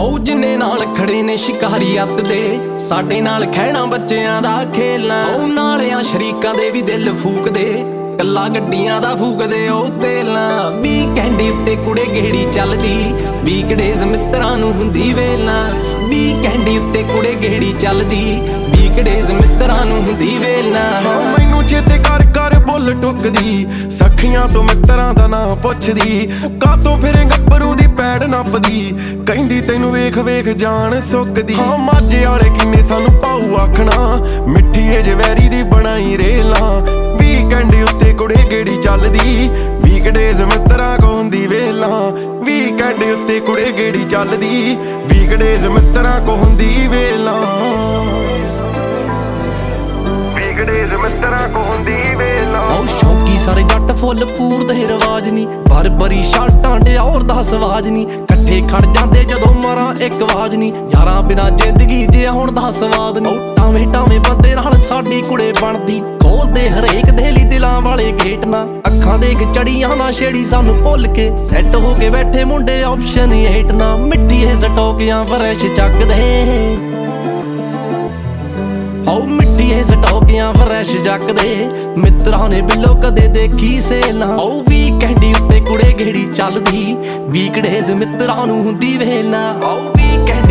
ਉਹ ਜਿੰਨੇ ਨਾਲ ਖੜੇ ਨੇ ਸ਼ਿਕਾਰੀ ਅੱਤ ਦੇ, ਸਾਡੇ ਨਾਲ ਖਹਿਣਾ ਬੱਚਿਆਂ ਦਾ ਖੇਲਣਾ। ਉਹ ਨਾਲਿਆਂ ਸ਼ਰੀਕਾਂ ਦੇ ਵੀ ਦਿਲ ਫੂਕਦੇ, ਕੱਲਾ ਗੱਡੀਆਂ ਦਾ ਫੂਕਦੇ ਉਹ ਤੇਲਾਂ। ਵੀਕਐਂਡ ਉੱਤੇ ਕੁੜੇ ਗੇੜੀ ਚੱਲਦੀ, ਵੀਕਡੇਜ਼ ਮਿੱਤਰਾਂ ਨੂੰ ਹੁੰਦੀ ਵੇਲਾਂ। ਵੀਕਐਂਡ ਉੱਤੇ ਕੁੜੇ ਗੇੜੀ ਚੱਲਦੀ, ਵੀਕਡੇਜ਼ ਮਿੱਤਰਾਂ ਨੂੰ ਹੁੰਦੀ ਵੇਲਾਂ। ਮੈਨੂੰ ਚੇਤੇ ਕਰ ਕਰ ਬੁੱਲ ਟੁੱਕਦੀ, ਸਖੀਆਂ ਤੋਂ ਮਿੱਤਰਾਂ ਦਾ ਨਾਂ ਪੁੱਛਦੀ। ਕਾਤੋਂ ਫਿਰੇ ਗੱਭਰੂ ਦੀ ਪੈੜ ਨੱਪਦੀ, ਕਹਿੰਦੀ ਤੈਨੂੰ ਵੇਖ ਵੇਖ ਜਾਨ ਸੁੱਕਦੀ। ਮਾਝੇ ਵਾਲੇ ਕਿੰਨੇ ਸਾਨੂੰ ਪਾਉ ਆਖਣਾ, ਮਿੱਠੀ ਏ ਜਵੈਰੀ ਦੀ ਬਣਾਈ ਰੇਲਾਂ। ਵੀਕਐਂਡ ਉੱਤੇ ਕੁੜੇ ਗੇੜੀ ਚੱਲਦੀ, ਵੀਕਡੇਜ਼ ਮਿੱਤਰਾਂ ਕੋ ਹੁੰਦੀ ਵੇਲਾਂ। ਵੀਕਐਂਡ ਉੱਤੇ ਕੁੜੇ ਗੇੜੀ ਚੱਲਦੀ, ਵੀਕਡੇਜ਼ ਮਿੱਤਰਾਂ ਕੋ ਹੁੰਦੀ ਵੇਲਾਂ। ਵੀਕਡੇਜ਼ ਮਿੱਤਰਾਂ ਕੋ ਹੁੰਦੀ ਵੇਲਾਂ। ਉਹ ਸ਼ੌਂਕੀ ਸਾਰੇ ਜੱਟ ਫੁੱਲ ਪੂਰਦੇ ਰਵਾਜ ਨੀ, ਬਰੀ ਸ਼ਰਟਾਂ ਡਿਓਰ ਦਾ ਸਵਾਜ ਨੀ। ਇਕੱਠੇ ਖੜ ਜਾਂਦੇ ਜਦੋਂ ਮਾਰਾਂ ਇੱਕ ਆਵਾਜ਼ ਨੀ, ਯਾਰਾਂ ਬਿਨਾ ਜ਼ਿੰਦਗੀ ਜਿਆ ਹੁਣ ਦਾ ਸਵਾਦ ਨੀ। ਟਾਵੇਂ ਟਾਵੇਂ ਬੰਦੇ ਨਾਲ ਸਾਡੀ ਕੁੜੇ ਬਣਦੀ, ਖੋਲਦੇ ਹਰੇਕ ਦੇ ਲਈ ਦਿਲਾਂ ਵਾਲੇ ਗੇਟ ਨਾ। ਅੱਖਾਂ ਦੇਖ ਚੜੀਆਂ ਨਾ ਛੇੜੀ ਸਾਨੂੰ ਭੁੱਲ ਕੇ, ਸੈੱਟ ਹੋ ਕੇ ਬੈਠੇ ਮੁੰਡੇ ਆਪਸ਼ਨ 8 ਨਾ। ਮਿੱਟੀ ਇਹ ਸਟੋਕਿਆਂ ਫਰੈਸ਼ ਚੱਕਦੇ, ਹੋ ਮਿੱਟੀ ਇਹ ਸਟੋਕਿਆਂ ਫਰੈਸ਼ ਜੱਕਦੇ। ਮਿੱਤਰਾਂ ਨੇ ਬਿੱਲੋ ਕਦੇ ਦੇਖੀ ਸੇਲ ਨਾ। ਉਹ ਵੀਕਐਂਡ ਉੱਤੇ ਕੁੜੇ ਗੇੜੀ ਚੱਲਦੀ, ਵੀਕਡੇਜ਼ ਮਿੱਤਰਾਂ ਨੂੰ ਹੁੰਦੀ ਵੇਲ ਨਾ। ਉਹ ਵੀਕਐਂਡ